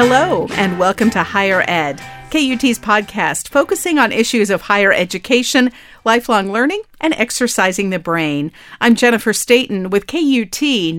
Hello, and welcome to Higher Ed, KUT's podcast focusing on issues of higher education, lifelong learning, and exercising the brain. I'm Jennifer Staten with KUT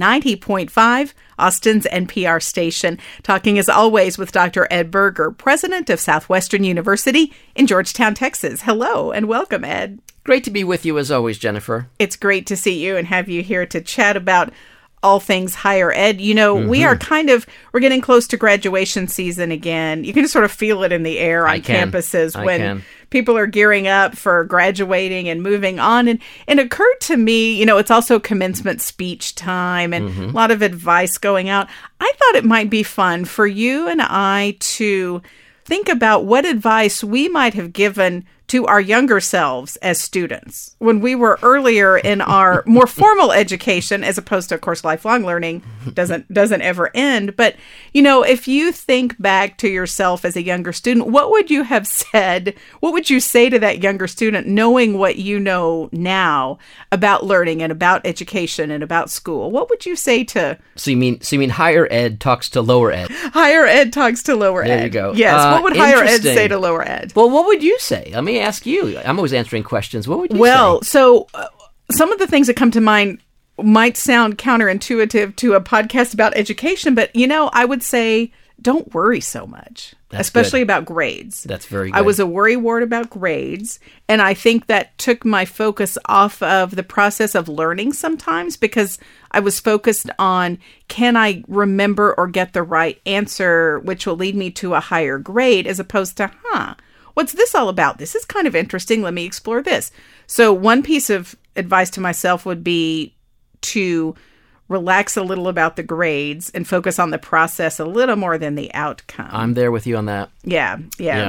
90.5, Austin's NPR station, talking as always with Dr. Ed Berger, president of Southwestern University in Georgetown, Texas. Hello, and welcome, Ed. Great to be with you as always, Jennifer. It's great to see you and have you here to chat about all things higher ed. You know, we're getting close to graduation season again. You can just sort of feel it in the air on campuses when people are gearing up for graduating and moving on. And it occurred to me, you know, it's also commencement speech time and a lot of advice going out. I thought it might be fun for you and I to think about what advice we might have given to our younger selves as students when we were earlier in our more formal education, as opposed to, of course, lifelong learning doesn't ever end. But, you know, if you think back to yourself as a younger student, what would you have said? What would you say to that younger student, knowing what you know now about learning and about education and about school? What would you say to... So you mean higher ed talks to lower ed? Higher ed talks to lower ed. There you go. Yes. What would higher ed say to lower ed? Well, what would you say? Let me ask you. I'm always answering questions. What would you say? Well, so some of the things that come to mind might sound counterintuitive to a podcast about education, but, you know, I would say don't worry so much, especially about grades. That's very good. I was a worrywart about grades, and I think that took my focus off of the process of learning sometimes because I was focused on, can I remember or get the right answer, which will lead me to a higher grade, as opposed to, what's this all about? This is kind of interesting. Let me explore this. So one piece of advice to myself would be to relax a little about the grades and focus on the process a little more than the outcome. I'm there with you on that. Yeah.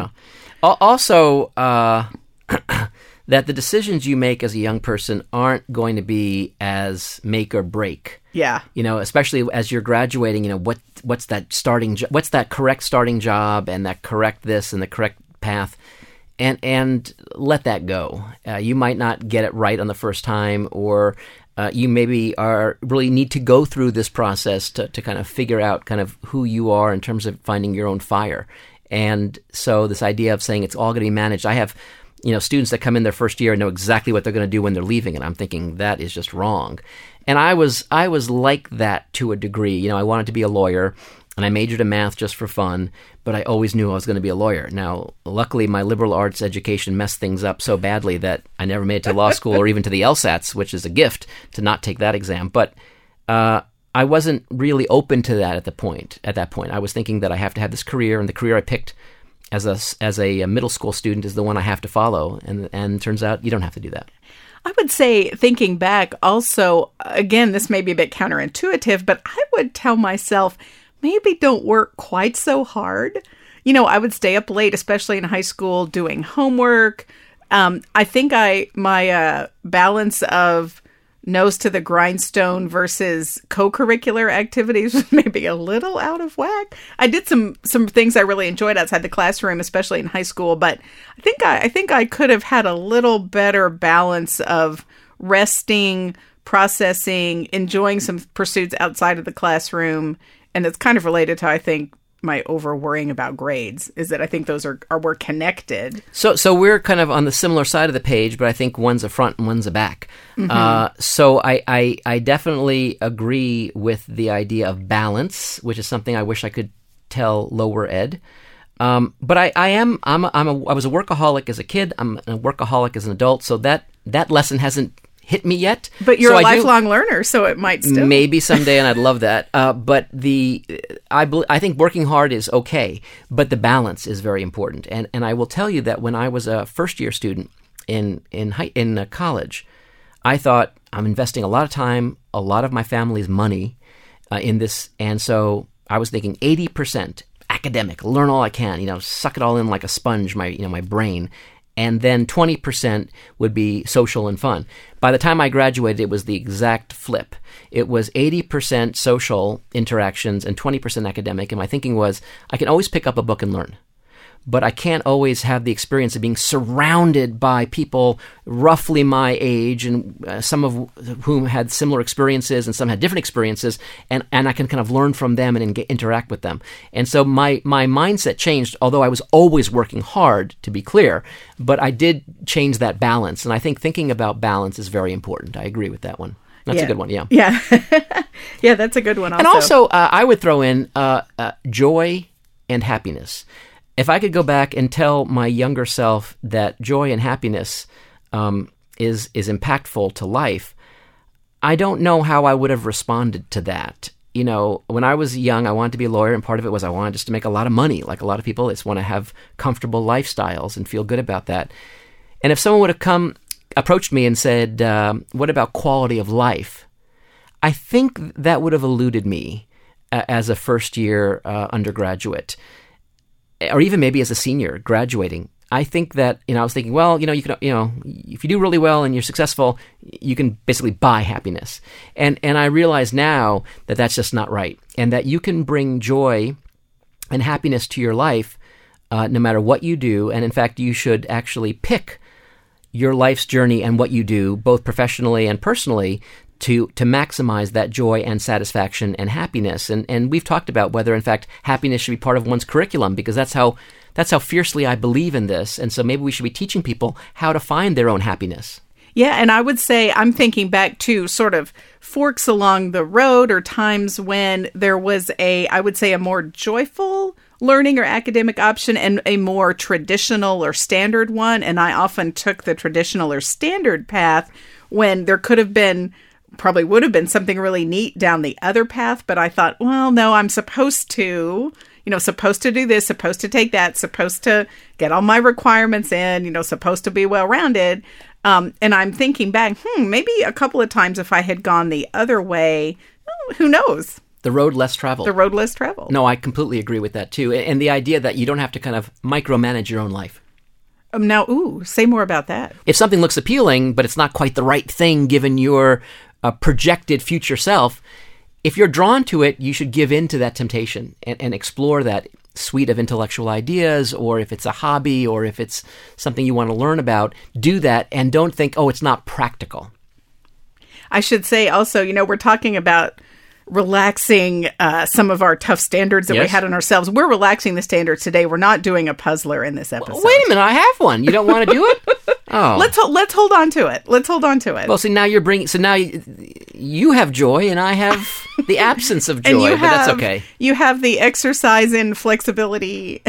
Also, that the decisions you make as a young person aren't going to be as make or break. Yeah. You know, especially as you're graduating, you know, what's that correct starting job and that correct this and the correct path, and let that go. You might not get it right on the first time, or you maybe really need to go through this process to kind of figure out kind of who you are in terms of finding your own fire. And so this idea of saying it's all going to be managed, I have, you know, students that come in their first year and know exactly what they're going to do when they're leaving, and I'm thinking that is just wrong. And I was like that to a degree. You know, I wanted to be a lawyer, and I majored in math just for fun, but I always knew I was going to be a lawyer. Now, luckily, my liberal arts education messed things up so badly that I never made it to law school or even to the LSATs, which is a gift to not take that exam. But I wasn't really open to that at that point. I was thinking that I have to have this career, and the career I picked as a middle school student is the one I have to follow. And it turns out you don't have to do that. I would say, thinking back also, again, this may be a bit counterintuitive, but I would tell myself, maybe don't work quite so hard. You know, I would stay up late, especially in high school, doing homework. I think my balance of nose to the grindstone versus co-curricular activities was maybe a little out of whack. I did some things I really enjoyed outside the classroom, especially in high school, but I think I could have had a little better balance of resting, processing, enjoying some pursuits outside of the classroom. And it's kind of related to, I think, my over-worrying about grades, is that I think those we're connected. So we're kind of on the similar side of the page, but I think one's a front and one's a back. So I definitely agree with the idea of balance, which is something I wish I could tell lower ed. But I was a workaholic as a kid. I'm a workaholic as an adult. So that lesson hasn't hit me yet. But you're a lifelong learner, so it might still. Maybe someday, and I'd love that. But I think working hard is okay, but the balance is very important. And I will tell you that when I was a first-year student in college, I thought, I'm investing a lot of time, a lot of my family's money in this, and so I was thinking 80% academic, learn all I can, you know, suck it all in like a sponge, my brain. And then 20% would be social and fun. By the time I graduated, it was the exact flip. It was 80% social interactions and 20% academic. And my thinking was, I can always pick up a book and learn. but I can't always have the experience of being surrounded by people roughly my age, and some of whom had similar experiences and some had different experiences, and I can kind of learn from them and interact with them. And so my mindset changed, although I was always working hard, to be clear, but I did change that balance. And I think thinking about balance is very important. I agree with that one. That's a good one, yeah. Yeah. Yeah, that's a good one also. And also, I would throw in joy and happiness. If I could go back and tell my younger self that joy and happiness is impactful to life, I don't know how I would have responded to that. You know, when I was young, I wanted to be a lawyer, and part of it was I wanted just to make a lot of money. Like a lot of people, just want to have comfortable lifestyles and feel good about that. And if someone would have approached me and said, what about quality of life? I think that would have eluded me as a first-year undergraduate, or even maybe as a senior graduating. I think that, I was thinking, well, you can, if you do really well and you're successful, you can basically buy happiness. And I realize now that that's just not right, and that you can bring joy and happiness to your life no matter what you do. And in fact, you should actually pick your life's journey and what you do, both professionally and personally, to maximize that joy and satisfaction and happiness. And we've talked about whether, in fact, happiness should be part of one's curriculum, because that's how fiercely I believe in this. And so maybe we should be teaching people how to find their own happiness. Yeah, and I would say I'm thinking back to sort of forks along the road, or times when there was a more joyful learning or academic option and a more traditional or standard one. And I often took the traditional or standard path when there probably would have been something really neat down the other path. But I thought, well, no, I'm supposed to do this, supposed to take that, supposed to get all my requirements in, supposed to be well-rounded. And I'm thinking back, maybe a couple of times if I had gone the other way, who knows? The road less traveled. No, I completely agree with that too. And the idea that you don't have to kind of micromanage your own life. Now, say more about that. If something looks appealing, but it's not quite the right thing given your projected future self, if you're drawn to it, you should give in to that temptation and explore that suite of intellectual ideas, or if it's a hobby, or if it's something you want to learn about, do that, and don't think, oh, it's not practical. I should say also, we're talking about relaxing some of our tough standards that we had on ourselves. We're relaxing the standards today. We're not doing a puzzler in this episode. Wait a minute, I have one. You don't want to do it? Oh, let's hold on to it. Well, see, now you have joy, and I have the absence of joy, but that's okay. You have the exercise in flexibility.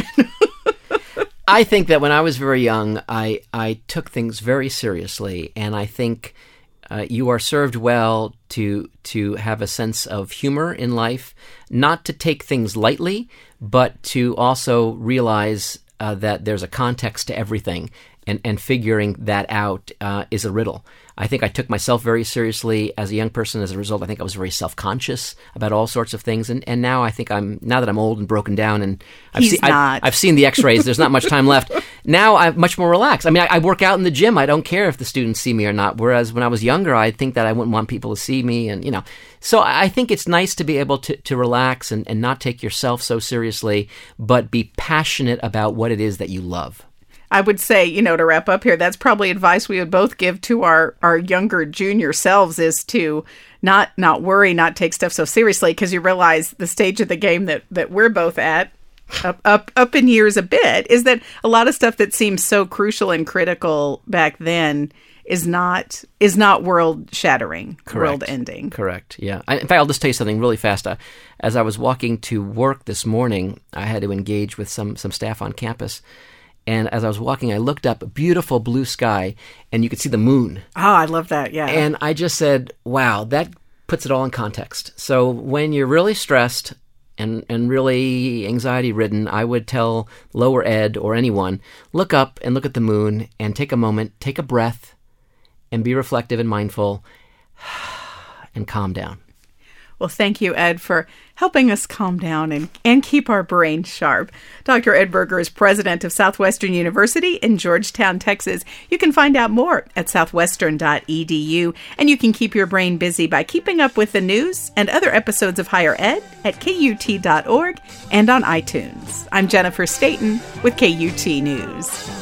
I think that when I was very young, I took things very seriously, and I think you are served well to have a sense of humor in life, not to take things lightly, but to also realize that there's a context to everything, and figuring that out is a riddle. I think I took myself very seriously as a young person. As a result, I think I was very self-conscious about all sorts of things. And now I think now that I'm old and broken down, and I've seen the x-rays, there's not much time left. Now I'm much more relaxed. I mean, I work out in the gym. I don't care if the students see me or not. Whereas when I was younger, I think that I wouldn't want people to see me. And, so I think it's nice to be able to relax and not take yourself so seriously, but be passionate about what it is that you love. I would say, to wrap up here, that's probably advice we would both give to our younger junior selves, is to not worry, not take stuff so seriously, because you realize the stage of the game that we're both at, up in years a bit, is that a lot of stuff that seems so crucial and critical back then is not world-shattering, world-ending. Correct, yeah. In fact, I'll just tell you something really fast. As I was walking to work this morning, I had to engage with some staff on campus. And as I was walking, I looked up, a beautiful blue sky, and you could see the moon. Oh, I love that, yeah. And I just said, wow, that puts it all in context. So when you're really stressed and really anxiety-ridden, I would tell lower ed or anyone, look up and look at the moon and take a moment, take a breath, and be reflective and mindful, and calm down. Well, thank you, Ed, for helping us calm down and keep our brains sharp. Dr. Ed Berger is president of Southwestern University in Georgetown, Texas. You can find out more at southwestern.edu, and you can keep your brain busy by keeping up with the news and other episodes of Higher Ed at KUT.org and on iTunes. I'm Jennifer Staten with KUT News.